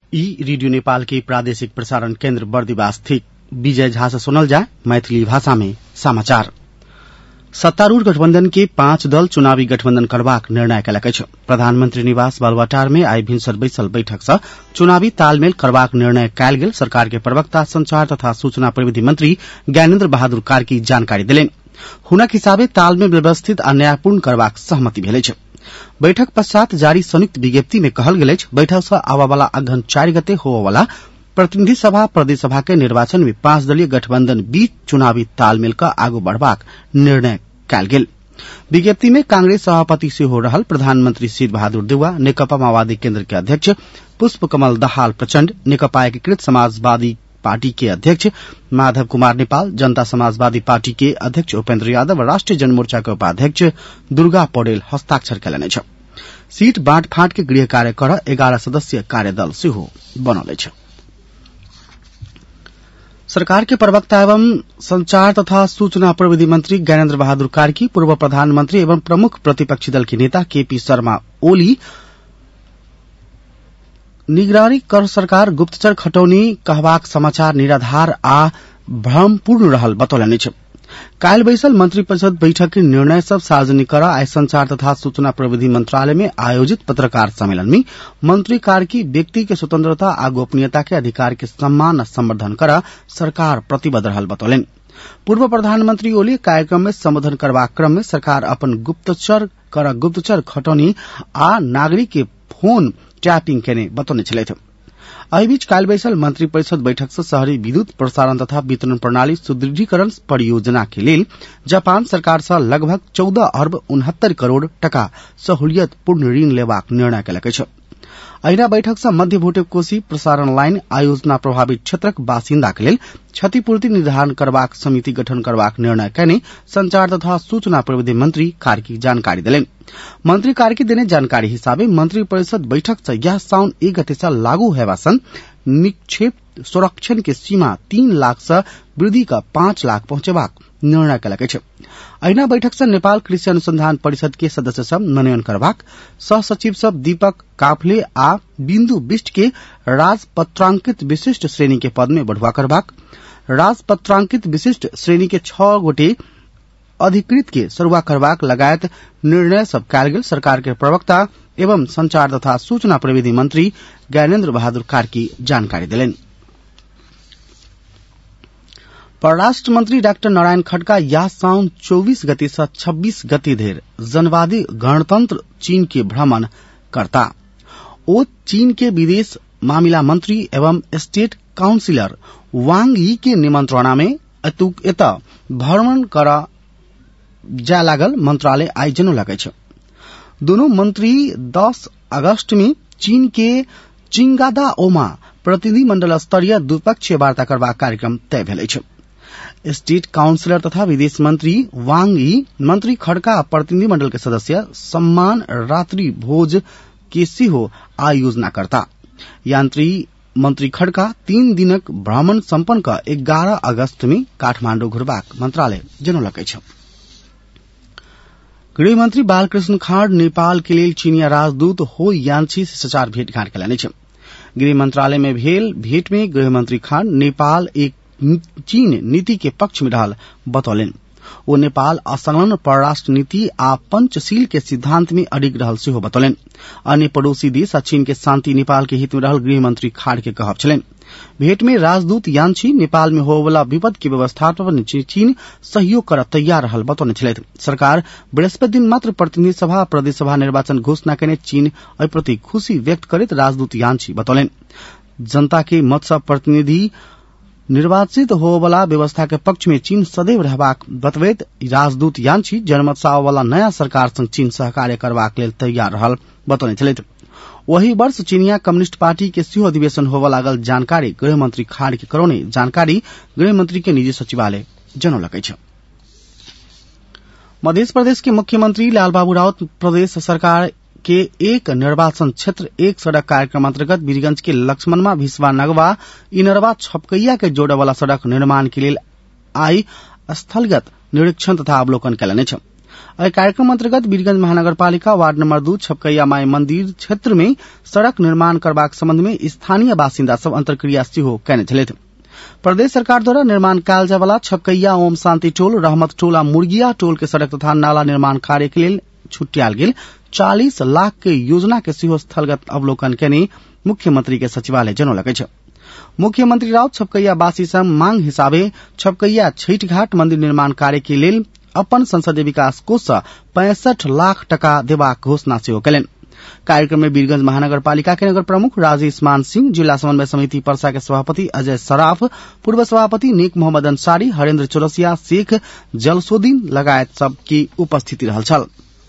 Radio Nepal के प्रादेशिक प्रसारण केन्द्र बर्दिवास स्थित विजय झा से सुनल जाए मैथिली भाषा में समाचार। सत्तारूढ़ गठबंधन के 5 दल चुनावी गठबंधन करबाक निर्णय कयलक अछि। प्रधानमंत्री निवास बालुवाटार में आई भिनसर बैसल बैठक सँ चुनावी तालमेल करबाक निर्णय कयल गेल। सरकार के प्रवक्ता संचार तथा सूचना प्रविधि मंत्री ज्ञानेन्द्र बहादुर कार्की जानकारी देलनि। हुनक हिसाबे तालमेल व्यवस्थित आ न्यायपूर्ण करबाक सहमति भेल अछि। बैठक पश्चात जारी संयुक्त विज्ञप्ति में कहल गेल अछि, बैठक सँ आबयवाला अगहन 4 गते होबयवाला प्रतिनिधि सभा प्रदेश सभा के निर्वाचन में 5 दलीय गठबंधन बीच चुनावी तालमेल का आगू बढ़बाक निर्णय कयल गेल। विज्ञप्ति में कांग्रेस सभापति सेहो रहल प्रधानमंत्री शेर बहादुर देउवा, नेकपा माओवादी केन्द्र के अध्यक्ष पुष्प कमल दाहाल प्रचण्ड, नेकपा एकीकृत समाजवादी पार्टी के अध्यक्ष माधव कुमार नेपाल, जनता समाजवादी पार्टी के अध्यक्ष उपेन्द्र यादव, राष्ट्रिय जनमोर्चा के उपाध्यक्ष दुर्गा पौडेल हस्ताक्षर कयलनि अछि। सीट बाँटफाँट के गृह कार्य कर 11 सदस्यीय कार्यदल सेहो बनल अछि। सरकार के प्रवक्ता एवं संचार तथा सूचना प्रविधि मंत्री ज्ञानेन्द्र बहादुर कार्की, पूर्व प्रधानमंत्री एवं प्रमुख प्रतिपक्षी दल के नेता केपी शर्मा ओली निगरानी कर सरकार गुप्तचर खटौनी कहबाक समाचार निराधार आ भ्रमपूर्ण रहल बतौलनि अछि। काल्हि बैसल मंत्री परिषद बैठक के निर्णय सब सार्वजनिक कर आइ संचार तथा सूचना प्रविधि मंत्रालय में आयोजित पत्रकार सम्मेलन में मंत्री कार्की व्यक्ति के स्वतंत्रता आ गोपनीयता के अधिकार के सम्मान आ संवर्धन कर सरकार प्रतिबद्ध रहल बतौलनि। पूर्व प्रधानमंत्री ओली कार्यक्रम में संबोधन करबाक क्रम में सरकार अपन गुप्तचर खटौनी आ नागरिक के फोन टैपिंग केने बतौने छलथि। एहि बीच काल्हि बैसल मंत्री परिषद बैठक से शहरी विद्युत प्रसारण तथा वितरण प्रणाली सुदृढ़ीकरण परियोजना के लेल जापान सरकार से लगभग 14 अरब 69 करोड़ टका सहूलियत पूर्ण ऋण लेबाक निर्णय कयलक अछि। अहिना बैठक से मध्य भोटे कोशी प्रसारण लाइन आयोजना प्रभावित क्षेत्रक बासिंदा के लेल क्षतिपूर्ति निर्धारण करबाक समिति गठन करबाक निर्णय कयने संचार तथा सूचना प्रविधि मंत्री कार्की जानकारी देलनि। मंत्री कार्की देने जानकारी हिसाबे मंत्री परिषद बैठक से यह साउन 1 गते से लागू हेबा सन निक्षेप संरक्षण के सीमा 3 लाख से वृद्धि का 5 लाख पहुंचेबाक निर्णय कयलक अछि। अहिना बैठक से नेपाल कृषि अनुसंधान परिषद के सदस्य सब मनोनयन करबाक, सह सचिव सब दीपक काफले आ बिंदु बिष्ट के राजपत्रांकित विशिष्ट श्रेणी के पद में बढ़वा करबाक, राजपत्रांकित विशिष्ट श्रेणी के 6 गोटे अधिकृत के सरुआ करबाक लगायत निर्णय सब कयल गेल। सरकार के प्रवक्ता एवं संचार तथा सूचना प्रविधि मंत्री ज्ञानेन्द्र बहादुर कार्की जानकारी देलनि। परराष्ट्र मंत्री डॉक्टर नारायण खड़का यह साउन 24 गते से 26 गते धरि जनवादी गणतंत्र चीन के भ्रमण करता। ओ चीन के विदेश मामिला मंत्री एवं स्टेट काउंसिलर वांग यी के निमंत्रणा में एत भ्रमण कर जा लागल मंत्रालय आई जनौलक अछि। दोनों मंत्री 10 अगस्त में चीन के चिंगादाओमा प्रतिनिधि मंडल स्तरीय द्विपक्षीय वार्ता करबाक कार्यक्रम तय भेल अछि। स्टेट काउंसिलर तथा विदेश मंत्री वांग यी मंत्री खड़का प्रतिनिधि मंडल के सदस्य सम्मान रात्रि भोज के सेहो आयोजना करता। यात्री मंत्री खड़का 3 दिनक भ्रमण संपन्न क 11 अगस्त में काठमांडू घुरबाक मंत्रालय जनौलक अछि। गृहमंत्री बालकृष्ण खाड़ नेपाल के लेल चीनिया राजदूत हो यान्छी से सचार भेंटघाट कयलनि अछि। गृह मंत्रालय में भेल भेंट में गृहमंत्री खाड़ नेपाल एक चीन नीति के पक्ष में रहल बतौलनि। ओ नेपाल असंलग्न परराष्ट्र नीति आ पंचशील के सिद्धांत में अडिग रहल सेहो बतौलनि। अन्य पड़ोसी देश आ चीन के शांति नेपाल के हित में रहल गृहमंत्री खाड़ के कहब छलनि। भेंट में राजदूत यान्छी नेपाल में होबला विपद के व्यवस्थापन में चीन सहयोग कर तैयार रहल बतौने छलथि। सरकार बृहस्पति दिन मात्र प्रतिनिधि सभा प्रदेश सभा निर्वाचन घोषणा केने चीन एहि प्रति खुशी व्यक्त करैत राजदूत यान्छी बतौलनि। जनता के मत से प्रतिनिधि निर्वाचित होबला व्यवस्था के पक्ष में चीन सदैव रहबाक बतबैत राजदूत यान्छी जनमत से आवला नया सरकार संग चीन सहकार्य करबाक लेल तैयार रहल बतौने छलथि। वही वर्ष चीनिया कम्युनिस्ट पार्टी के सेहो अधिवेशन होबय लागल जानकारी गृहमंत्री खाड़ के करौने जानकारी गृहमंत्री के निजी सचिवालय जनौलक अछि। मध्य प्रदेश के मुख्यमंत्री लालबाबू राउत प्रदेश सरकार के एक निर्वाचन क्षेत्र एक सड़क कार्यक्रम अंतर्गत वीरगंज के लक्ष्मणमा भिसवा नगवा इनरवा छपकैया के जोड़े वाला सड़क निर्माण के लिए आई स्थलगत निरीक्षण तथा अवलोकन कयलनि अछि। एहि कार्यक्रम अंतर्गत वीरगंज महानगरपालिका वार्ड नंबर 2 छपकैया माई मंदिर क्षेत्र में सड़क निर्माण करबाक संबंध में स्थानीय बासिंदा सब अंतर्क्रिया सेहो कयने छलथि। प्रदेश सरकार द्वारा निर्माण कयल जाय वाला छपकैया ओम शांति टोल, रहमत टोल आ मुर्गिया टोल के सड़क तथा नाला निर्माण कार्य के लेल छुट्याल गेल 40 लाख के योजना के सेहो स्थलगत अवलोकन केने मुख्यमंत्री के सचिवालय जनौलक अछि। मुख्यमंत्री राउत छपकैया वासी सँ मांग हिसाबे छपकैया छठ घाट मंदिर निर्माण कार्य के लेल अपन संसदीय विकास कोष सँ 65 लाख टका देबाक घोषणा सेहो कयलनि। कार्यक्रम में वीरगंज महानगरपालिका के नगर प्रमुख राजेश मान सिंह, जिला समन्वय समिति पर्सा के सभापति अजय सराफ, पूर्व सभापति नेक मोहम्मद अंसारी, हरेन्द्र चौरसिया, शेख जलसोदीन लगायत सबकी उपस्थिति रहल छल।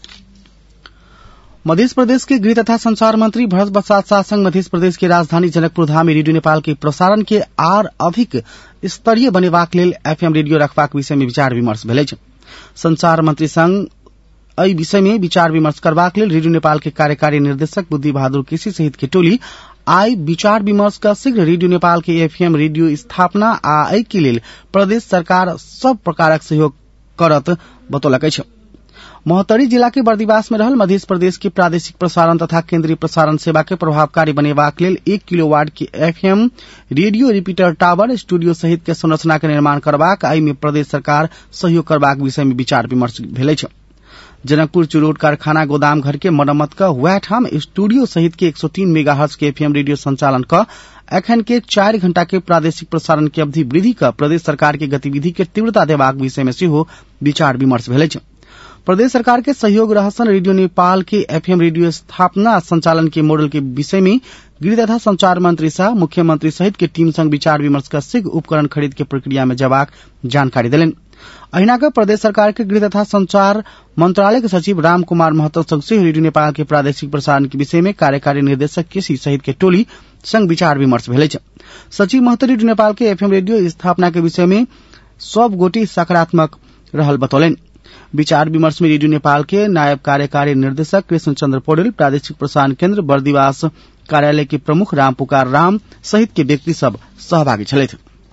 मध्य प्रदेश के गृह तथा संचार मंत्री भरत प्रसाद शाह संग मध्य प्रदेश के राजधानी जनकपुर धाम में रेडियो नेपाल के प्रसारण के आर अधिक स्तरीय बनेबाक लेल एफएम रेडियो रखबाक विषय में विचार विमर्श भेल अछि। संचार मंत्री संग एहि विषय में विचार विमर्श करबाक लेल रेडियो नेपाल के कार्यकारी निर्देशक बुद्धि बहादुर केसी सहित के टोली आई विचार विमर्श का शीघ्र रेडियो नेपाल के एफएम रेडियो स्थापना आ एहि के लेल प्रदेश सरकार सब प्रकारक सहयोग करत बतौलक अछि। मोहतरी जिला के बर्दिवास में रहल मध्य प्रदेश के प्रादेशिक प्रसारण तथा केंद्रीय प्रसारण सेवा के प्रभावकारी बनेबाक लेल 1 किलोवाट के FM radio repeater tower studio सहित के संरचना के निर्माण करबाक एहि में प्रदेश सरकार सहयोग करबाक विषय में विचार विमर्श भेल अछि। जनकपुर चुरोट कारखाना गोदाम घर के मरम्मत का वह ठाम स्टूडियो सहित के 103 मेगाहर्ट्ज के एफएम रेडियो संचालन का एखन के 4 घंटा के प्रादेशिक प्रसारण की अवधि वृद्धि का प्रदेश सरकार के गतिविधि के तीव्रता देबाक विषय में सेहो विचार विमर्श भेल अछि। प्रदेश सरकार के सहयोग रहसन रेडियो नेपाल के एफएम रेडियो स्थापना संचालन के मॉडल के विषय में गृह तथा संचार मंत्री शाह मुख्यमंत्री सहित के टीम संग विचार विमर्श का शीघ्र उपकरण खरीद के प्रक्रिया में जबाक जानकारी दिलन। अहिना का प्रदेश सरकार के गृह तथा संचार मंत्रालय के सचिव राम कुमार महतो संग रेडियो नेपाल के प्रादेशिक प्रसारण के विषय में कार्यकारी निर्देशक केसी सहित के टोली संग विचार विमर्श भेल अछि। सचिव महतो रेडियो नेपाल के एफएम रेडियो स्थापना के विषय में सब गोटी सकारात्मक रहल बतौलन। विचार विमर्श में रेडियो नेपाल के नायब कार्यकारी निर्देशक कृष्ण चंद्र पौडेल, प्रादेशिक प्रसारण केंद्र बर्दिवास कार्यालय के प्रमुख राम पुकार राम सहित के व्यक्ति सब सहभागी छलथि।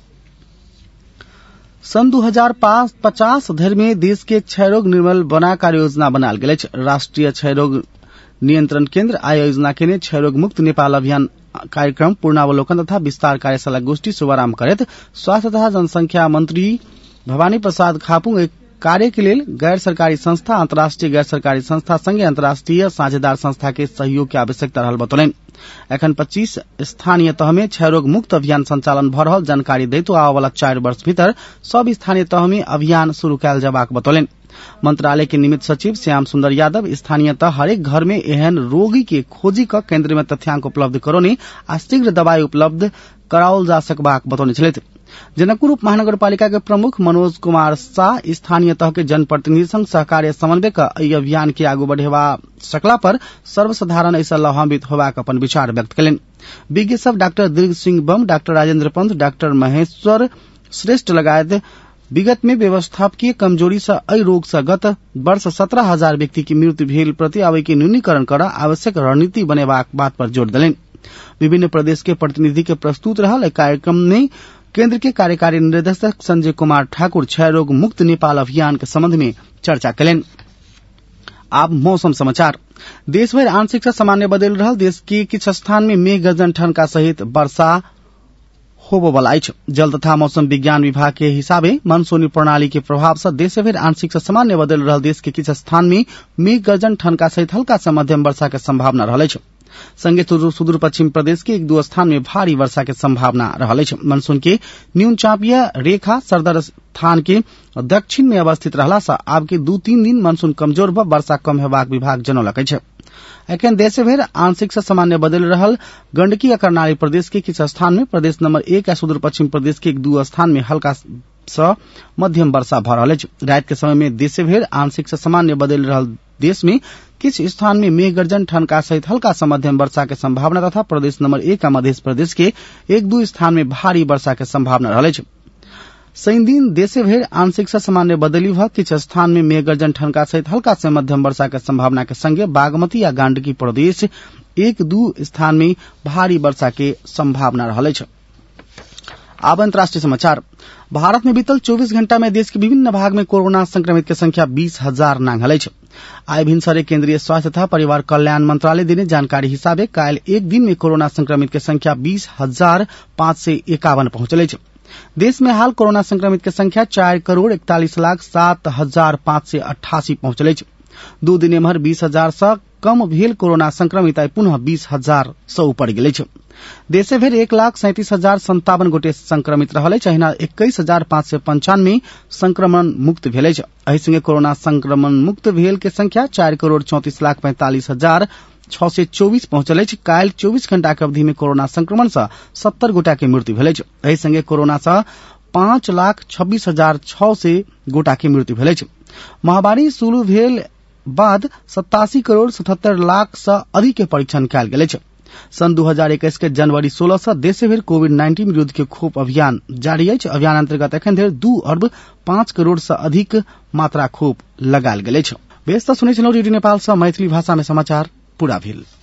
सन 2050 धरि में देश के क्षयरोग निर्मूल बना कार्य योजना बनाल गेल अछि। राष्ट्रीय क्षयरोग नियंत्रण केंद्र आय योजना के ने क्षयरोग मुक्त नेपाल अभियान कार्यक्रम पूर्णावलोकन तथा विस्तार कार्यशाला गोष्ठी शुभारंभ करत स्वास्थ्य तथा जनसंख्या मंत्री भवानी प्रसाद खापुंग एक कार्य के लिए गैर सरकारी संस्था, अंतर्राष्ट्रीय गैर सरकारी संस्था संगे अंतर्राष्ट्रीय साझेदार संस्था के सहयोग की आवश्यकता रहल बतौलन। एखन 25 स्थानीय तह में क्षयरोग मुक्त अभियान संचालन भ रहल जानकारी दैत आवे वाला 4 वर्ष भीतर सब स्थानीय तह में अभियान शुरू कयल जबाक बतौलन। मंत्रालय के निमित्त सचिव श्याम सुंदर यादव स्थानीयतः हरेक घर में एहन रोगी के खोजी क केंद्र में तथ्यांक उपलब्ध करौने आ शीघ्र दवाई उपलब्ध कराओल जा सकबाक बतौने छलथि। जनकपुर उप महानगरपालिका के प्रमुख मनोज कुमार शाह स्थानीय तह के जनप्रतिनिधि संग सहकार्य समन्वय का अभियान के आगू बढ़ेवा सकला पर सर्वसाधारण ऐसा लाभान्वित होबाक अपन विचार व्यक्त कयलनि। विज्ञ सब doctor Dirgha Singh Bam, doctor Rajendra Pant, doctor Maheshwar Shrestha लगायत विगत में व्यवस्थापकीय कमजोरी से एहि रोग से गत वर्ष 17,000 व्यक्ति की मृत्यु भेल प्रति आवे के न्यूनीकरण कर आवश्यक रणनीति बनेबाक बात पर जोर दिलनि। विभिन्न प्रदेश के प्रतिनिधि के प्रस्तुत रहल कार्यक्रम में केंद्र के कार्यकारी निर्देशक संजय कुमार ठाकुर क्षयरोग मुक्त नेपाल अभियान के संबंध में चर्चा कयलनि। अब मौसम समाचार। देश भर आंशिक से सामान्य बदल रहल देश के किछ स्थान में मेघ गर्जन ठनका सहित वर्षा होबोवला अछि। जल तथा मौसम विज्ञान विभाग के हिसाबे मानसूनी प्रणाली के प्रभाव से देश भर आंशिक से सामान्य बदल रहल देश के किछ स्थान में मेघ गर्जन ठनका सहित हल्का से मध्यम वर्षा के संभावना रहल अछि। संगे सुदूर पश्चिम प्रदेश के 1-2 स्थान में भारी वर्षा के संभावना रहल अछि। मानसून के न्यून चापीय रेखा सरदर स्थान के दक्षिण में अवस्थित रहला से आब के 2-3 दिन मानसून कमजोर भ वर्षा कम हेबाक विभाग जनौलक अछि। एखन देश भर आंशिक से सामान्य बदल रहल गंडकी आ कर्णाली प्रदेश के किछ स्थान में, प्रदेश नंबर 1 आ सुदूर पश्चिम प्रदेश के 1-2 स्थान में हल्का से मध्यम वर्षा भ रहल अछि। रात के समय में देश भर आंशिक से सामान्य बदल रहल देश में किछ स्थान में मेघ गर्जन ठनका सहित हल्का से मध्यम वर्षा के संभावना तथा प्रदेश नंबर 1 आ मध्य प्रदेश के 1-2 स्थान में भारी वर्षा के संभावना रहल अछि। शनि दिन देश भर आंशिक से सामान्य बदली भ किछ स्थान में मेघ गर्जन ठनका सहित हल्का से मध्यम वर्षा के संभावना के संगे बागमती या गंडकी प्रदेश 1-2 स्थान में भारी वर्षा के संभावना रहल अछि। अब अंतर्राष्ट्रीय समाचार। भारत में बीतल 24 घंटा में देश के विभिन्न भाग में कोरोना संक्रमित के संख्या 20,000 नांघल छै। आइ भिनसरे केंद्रीय स्वास्थ्य तथा परिवार कल्याण मंत्रालय देने जानकारी हिसाबे काल्हि एक दिन में कोरोना संक्रमित के संख्या 20,551 पहुंचल छै। देश में हाल कोरोना संक्रमित के संख्या 4,41,07,588 पहुंचल छै। 2 दिन एम्हर 20,000 से कम भेल कोरोना संक्रमित आई पुनः 20,000 से ऊपर गेल छै। देशे भर 1,37,057 गोटे संक्रमित रहल अछि। अहिना 21,595 संक्रमण मुक्त भेल अछि। एहि संगे कोरोना संक्रमण मुक्त भेल के संख्या 4,34,45,624 पहुंचल अछि। काल्हि 24 घंटा के अवधि में कोरोना संक्रमण से 70 गोटा के मृत्यु भेल अछि। एहि संगे कोरोना से 5,26,600 गोटा के मृत्यु भेल अछि। महामारी शुरू भेल बाद 87,77,00,000 से अधिक के परीक्षण कयल गेल अछि। सन 2021 के जनवरी 16 से देशे भर कोविड-19 विरुद्ध के खोप अभियान जारी अछि। अभियान अंतर्गत एखन धरि 2 अरब 5 करोड़ से अधिक मात्रा खोप लगायल गेल अछि। बेस त सुनै छलहुँ रेडियो नेपाल से मैथिली भाषा में समाचार पूरा भेल।